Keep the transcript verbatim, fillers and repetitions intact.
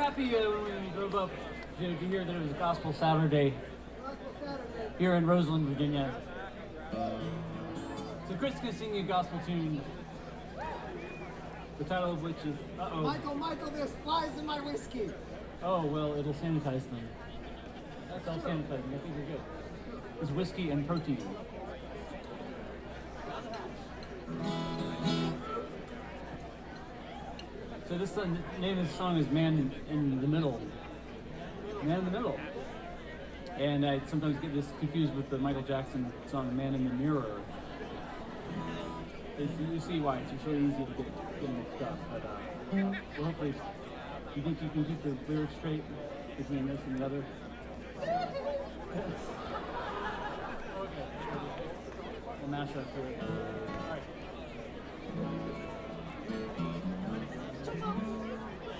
happy uh, when we drove up to, to hear that it was Gospel Saturday here in Roseland, Virginia. So Chris is going to sing you a gospel tune, the title of which is, uh-oh. Michael, Michael, there's flies in my whiskey. Oh, well, it'll sanitize them. That's all sanitizing. I think we're good. It's whiskey and protein. So this uh, name of the song is Man in the Middle. Man in the Middle. And I sometimes get this confused with the Michael Jackson song Man in the Mirror. It's, you see why, it's really easy to get, get mixed up. But uh, well, hopefully, you think you can keep the lyrics straight between this and the other? We'll mash up through it. All right.